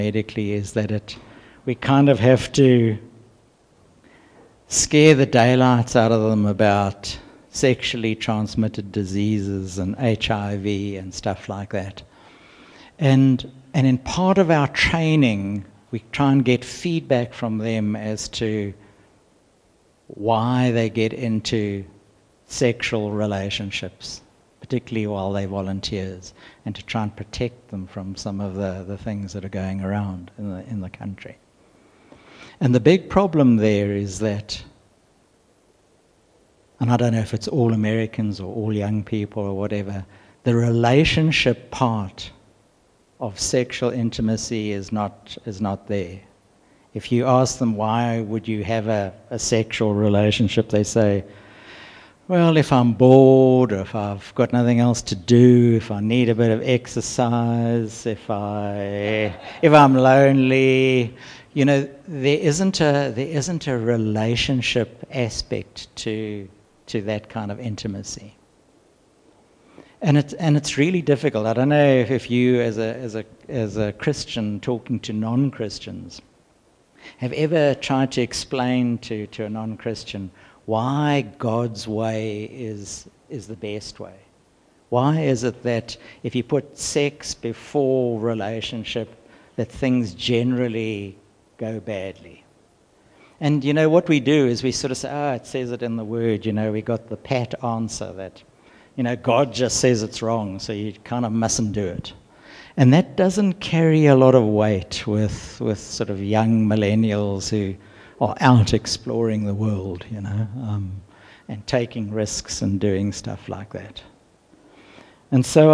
medically is that we kind of have to scare the daylights out of them about sexually transmitted diseases and HIV and stuff like that. And in part of our training, we try and get feedback from them as to why they get into sexual relationships, particularly while they're volunteers, and to try and protect them from some of the things that are going around in the country. And the big problem there is that, and I don't know if it's all Americans or all young people or whatever, the relationship part of sexual intimacy is not there. If you ask them why would you have a sexual relationship, they say, well, if I'm bored, or if I've got nothing else to do, if I need a bit of exercise, if I'm lonely, there isn't a relationship aspect to that kind of intimacy. And it's really difficult. I don't know if you, as a Christian talking to non-Christians, have ever tried to explain to a non-Christian why God's way is the best way. Why is it that if you put sex before relationship, that things generally go badly? And what we do is we sort of say, it says it in the Word, we got the pat answer that, God just says it's wrong, so you kind of mustn't do it. And that doesn't carry a lot of weight with sort of young millennials who are out exploring the world, and taking risks and doing stuff like that. And so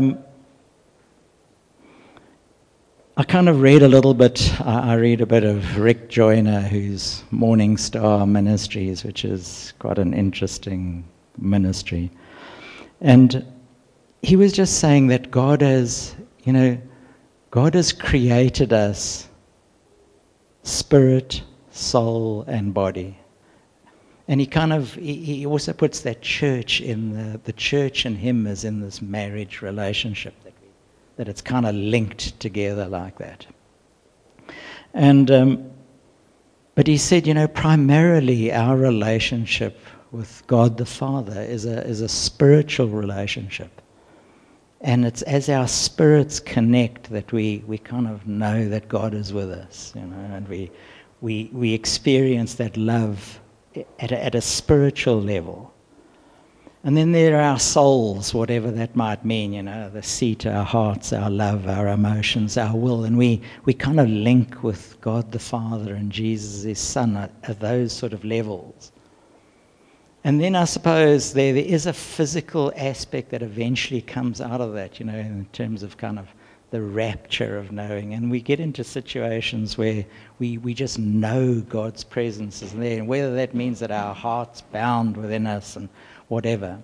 I kind of read a little bit, I read a bit of Rick Joyner, who's Morning Star Ministries, which is quite an interesting ministry. And he was just saying that God has created us spirit, soul, and body. And he also puts that church in the church and him as in this marriage relationship, that it's kind of linked together like that. And but he said, primarily our relationship with God the Father is a spiritual relationship. And it's as our spirits connect that we kind of know that God is with us, and we experience that love at a spiritual level. And then there are our souls, whatever that might mean, the seat, our hearts, our love, our emotions, our will. And we kind of link with God the Father and Jesus, his Son, at those sort of levels. And then I suppose there is a physical aspect that eventually comes out of that, in terms of kind of the rapture of knowing. And we get into situations where we just know God's presence is there, and whether that means that our heart's bound within us and whatever.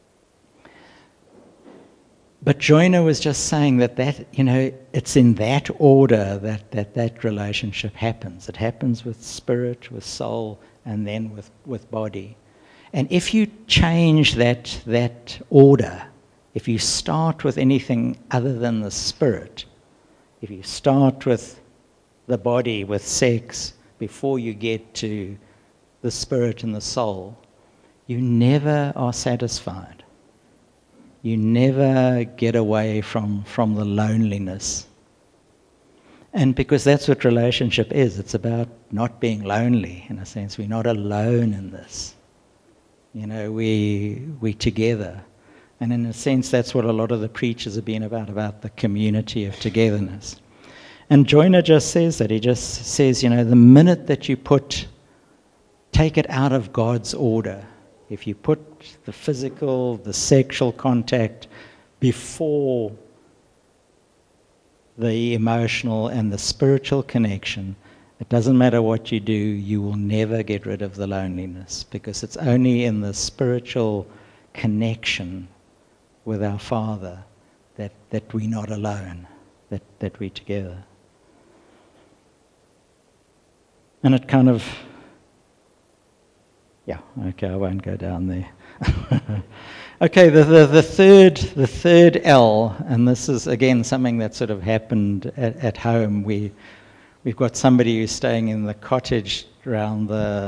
But Joyner was just saying that it's in that order that relationship happens. It happens with spirit, with soul, and then with body. And if you change that order, if you start with anything other than the spirit, if you start with the body, with sex, before you get to the spirit and the soul, you never are satisfied. You never get away from the loneliness. And because that's what relationship is, it's about not being lonely, in a sense. We're not alone in this. We together. And in a sense, that's what a lot of the preachers have been about the community of togetherness. And Joyner just says that. He just says, the minute that you take it out of God's order, if you put the physical, the sexual contact before the emotional and the spiritual connection, it doesn't matter what you do, you will never get rid of the loneliness, because it's only in the spiritual connection with our Father that we're not alone, that we're together. And it kind of, I won't go down there. Okay, the third L, and this is again something that sort of happened at home. We've got somebody who's staying in the cottage around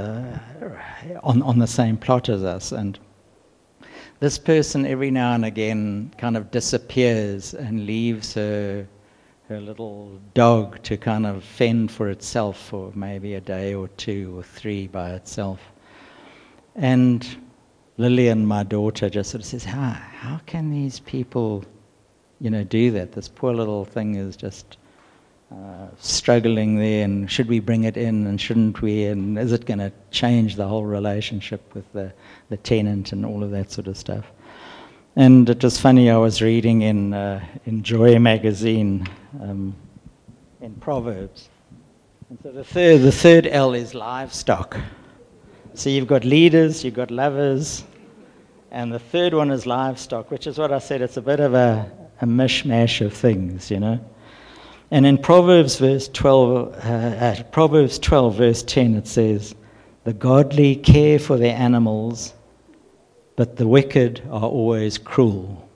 on the same plot as us, and this person every now and again kind of disappears and leaves her little dog to kind of fend for itself for maybe a day or 2 or 3 by itself. And Lillian, my daughter, just sort of says, how can these people, do that? This poor little thing is just struggling there, and should we bring it in and shouldn't we? And is it going to change the whole relationship with the tenant and all of that sort of stuff? And it was funny, I was reading in Joy magazine, in Proverbs. And so the third L is livestock. So you've got leaders, you've got lovers, and the third one is livestock, which is what I said, it's a bit of a mishmash of things, And in Proverbs 12, verse 10, it says, "The godly care for their animals, but the wicked are always cruel."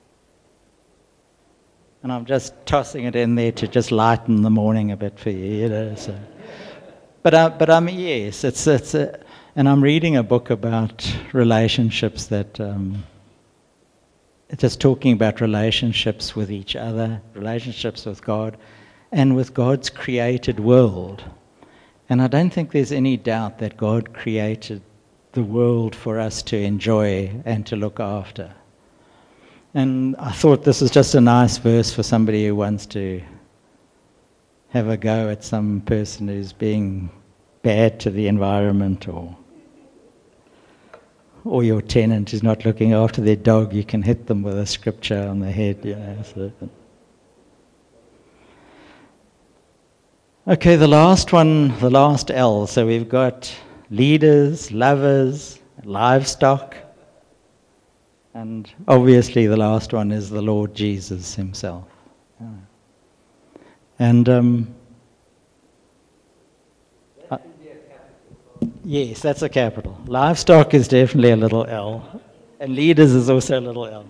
And I'm just tossing it in there to just lighten the morning a bit for you, So. But yes, it's and I'm reading a book about relationships that it's just talking about relationships with each other, relationships with God, and with God's created world. And I don't think there's any doubt that God created the world for us to enjoy and to look after. And I thought this is just a nice verse for somebody who wants to have a go at some person who's being bad to the environment, or your tenant is not looking after their dog. You can hit them with a scripture on the head. So. Okay, the last one, the last L. So we've got leaders, lovers, livestock, and obviously the last one is the Lord Jesus himself. And yes, that's a capital. Livestock is definitely a little L, and leaders is also a little L.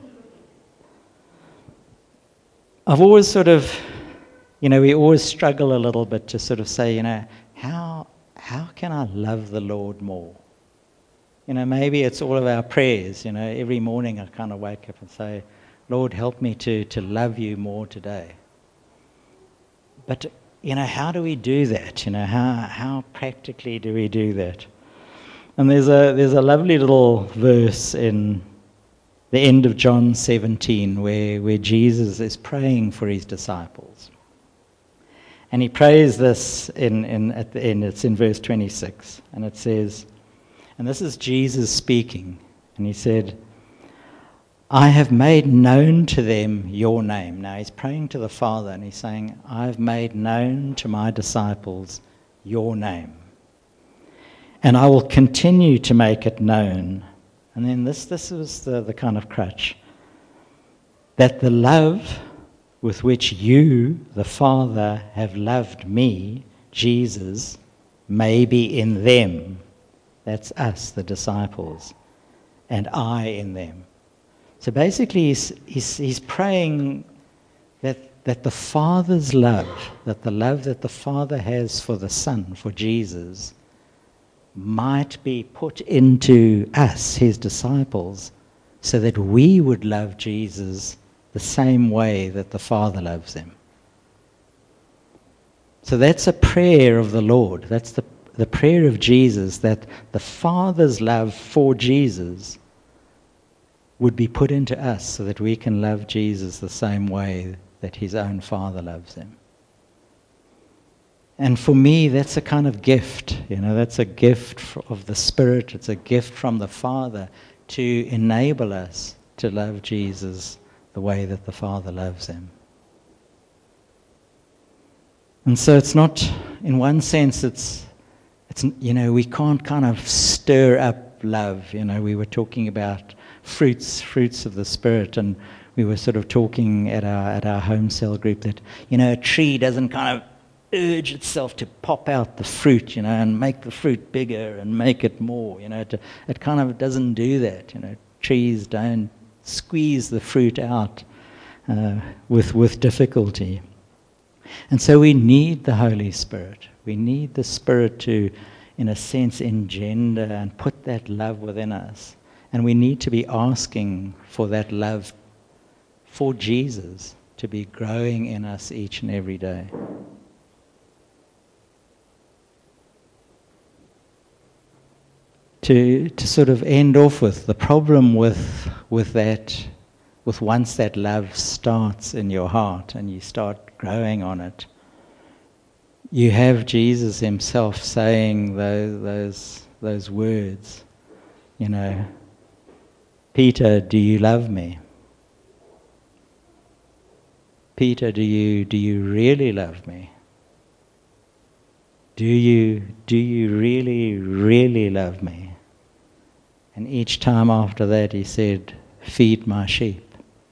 I've always sort of, we always struggle a little bit to sort of say, how can I love the Lord more? Maybe it's all of our prayers. Every morning I kind of wake up and say, Lord, help me to love you more today. But how do we do that? How practically do we do that? And there's a lovely little verse in the end of John 17 where Jesus is praying for his disciples. And he prays this at the end. It's in verse 26. And it says, and this is Jesus speaking, and he said, "I have made known to them your name." Now he's praying to the Father, and he's saying, "I've made known to my disciples your name. And I will continue to make it known." And then this was the kind of crutch. "That the love with which you, the Father, have loved me," Jesus, "may be in them." That's us, the disciples. "And I in them." So basically he's praying that the Father's love, that the love that the Father has for the Son, for Jesus, might be put into us, his disciples, so that we would love Jesus the same way that the Father loves him. So that's a prayer of the Lord. That's the prayer of Jesus, that the Father's love for Jesus would be put into us so that we can love Jesus the same way that his own Father loves him. And for me, that's a kind of gift. That's a gift of the Spirit. It's a gift from the Father to enable us to love Jesus the way that the Father loves him. And so it's not, in one sense, it's we can't kind of stir up love. We were talking about fruits of the Spirit, and we were sort of talking at our home cell group that a tree doesn't kind of urge itself to pop out the fruit, and make the fruit bigger and make it more. It kind of doesn't do that. Trees don't squeeze the fruit out with difficulty. And so we need the Holy Spirit. We need the Spirit to, in a sense, engender and put that love within us. And we need to be asking for that love for Jesus to be growing in us each and every day. To sort of end off with, the problem with once that love starts in your heart and you start growing on it, you have Jesus himself saying those words, you know, Peter, do you love me? Peter, do you really love me? Do you really, really love me? And each time after that he said, feed my sheep.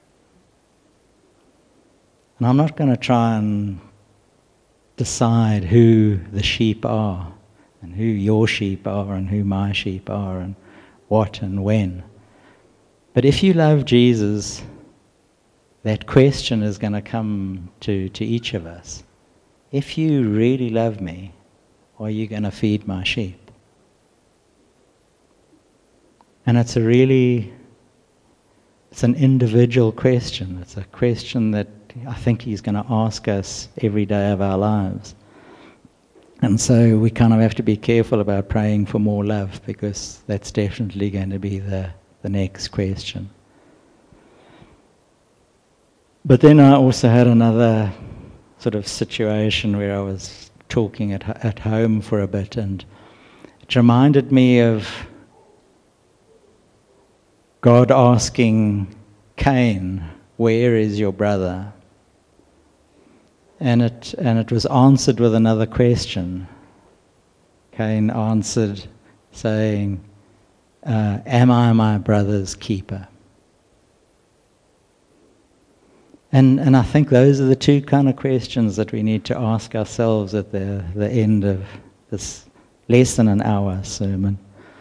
And I'm not going to try and decide who the sheep are, and who your sheep are, and who my sheep are, and what and when. But if you love Jesus, that question is going to come to each of us. If you really love me, are you going to feed my sheep? And it's an individual question. It's a question that I think he's going to ask us every day of our lives. And so we kind of have to be careful about praying for more love, because that's definitely going to be the next question. But then I also had another sort of situation where I was talking at home for a bit, and it reminded me of God asking Cain, where is your brother? And it was answered with another question. Cain answered saying, am I my brother's keeper? And I think those are the two kind of questions that we need to ask ourselves at the end of this less than an hour sermon.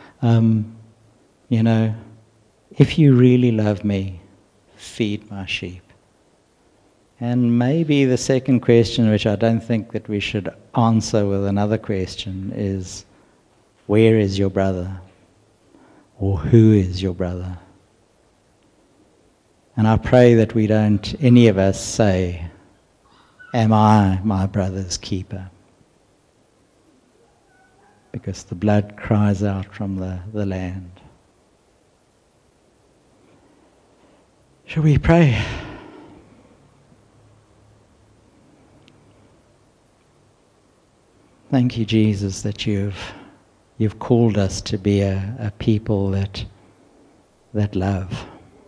You know, if you really love me, feed my sheep. And maybe the second question, which I don't think that we should answer with another question, is, where is your brother? Or who is your brother? And I pray that we don't, any of us, say, am I my brother's keeper? Because the blood cries out from the land. Shall we pray? Thank you, Jesus, that you've called us to be a people that love.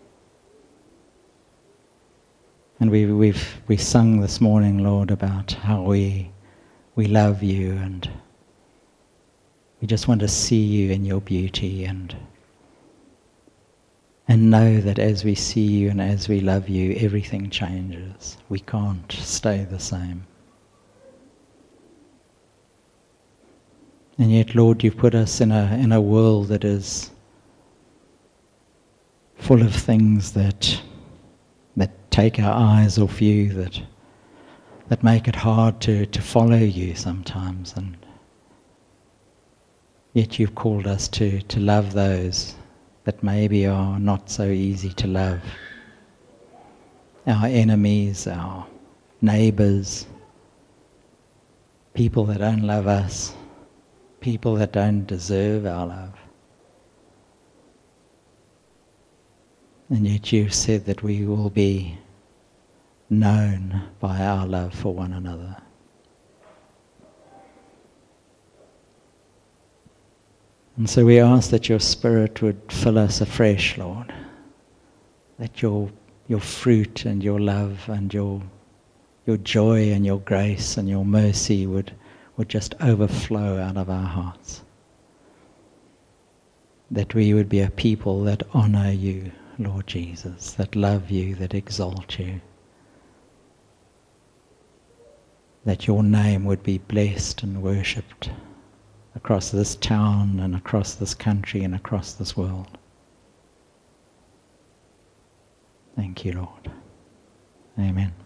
And we sung this morning, Lord, about how we love you, and we just want to see you in your beauty and know that as we see you and as we love you, everything changes. We can't stay the same. And yet, Lord, you've put us in a world that is full of things that take our eyes off you, that make it hard to follow you sometimes. And yet you've called us to love those that maybe are not so easy to love. Our enemies, our neighbors, people that don't love us, people that don't deserve our love. And yet you've said that we will be known by our love for one another. And so we ask that your Spirit would fill us afresh, Lord. That your fruit and your love and your joy and your grace and your mercy would just overflow out of our hearts. That we would be a people that honor you, Lord Jesus, that love you, that exalt you. That your name would be blessed and worshipped across this town and across this country and across this world. Thank you, Lord. Amen.